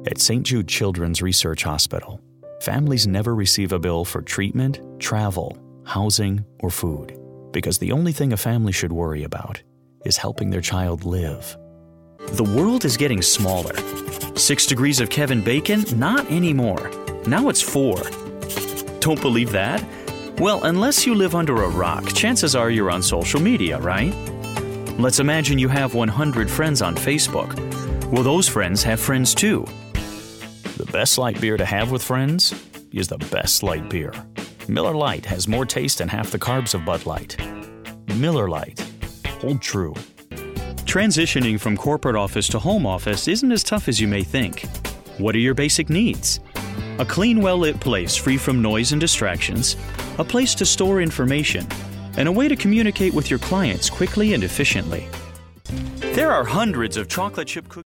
At St. Jude Children's Research Hospital, families never receive a bill for treatment, travel, housing, or food, because the only thing a family should worry about is helping their child live. The world is getting smaller. 6 degrees of Kevin Bacon? Not anymore. Now it's 4. Don't believe that? Well, unless you live under a rock, chances are you're on social media, right? Let's imagine you have 100 friends on Facebook. Well, those friends have friends too. The best light beer to have with friends is the best light beer. Miller Lite has more taste and half the carbs of Bud Light. Miller Lite. Hold true. Transitioning from corporate office to home office isn't as tough as you may think. What are your basic needs? A clean, well-lit place free from noise and distractions, a place to store information, and a way to communicate with your clients quickly and efficiently. There are hundreds of chocolate chip cookies.